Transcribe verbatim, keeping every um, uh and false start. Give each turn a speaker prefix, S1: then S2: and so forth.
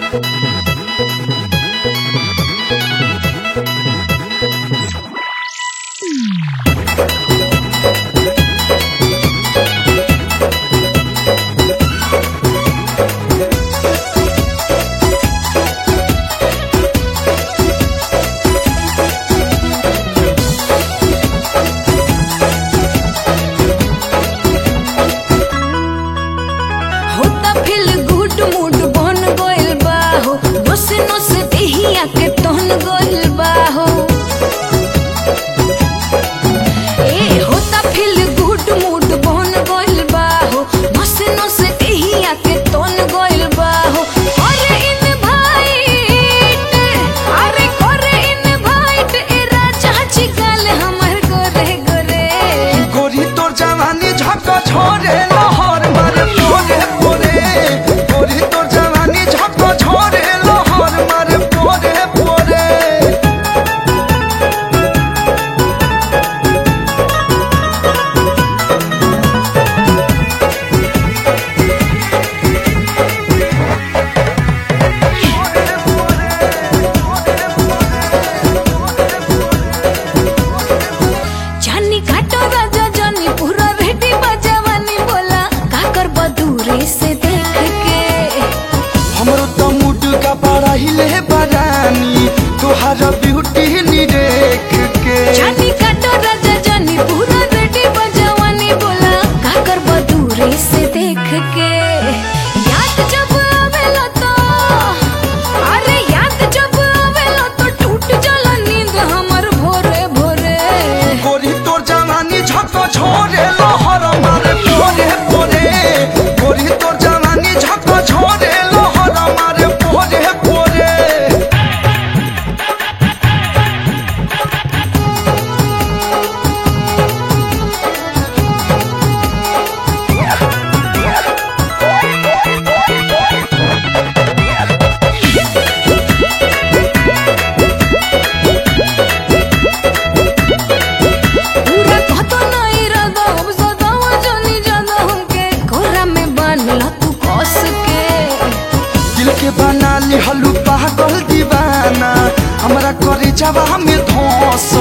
S1: के तोहन गोल बाहो ए होता फील गुड मूड बन गोल बाहो नसे नसे कहिया के तोहन गोल बाहो अरे इनवाइट अरे करे इनवाइट ए राजा जी काल हमर गोरे गोरे
S2: गोरी तोर जवानी झक छोरे लहर मारे पोरे पोरे गोरी तोर जवानी झक छोरे लहर मारे पोरे पोरे
S1: जानी काटो राजा जानी पूरा रेडी बजावानी बोला का कर बदूरे से देख के
S2: हमरो तो मूड का बड़ा हिले बरानी तोहार ब्यूटी नी देख के
S1: जानी काटो राजा जानी पूरा रेडी बजावानी बोला का कर बदूरे से देख के याद जब आवेला तो अरे याद जब आवेला तो टूट जाला नींद हमर भोरे भोरे
S2: गोरी तोर जवानी झक छोरे लहर मारे पोरे पोरे गोरी तोर जवानी झक छोरे लहर मारे पोरे पोरे
S1: पूरा कहतो नहीं रदा अब सदावा जानी जादा हमके कोरा में बांधला तू कस के
S2: दिल के बना ली हलू पागल दीवाना हमरा करे जवा में धोस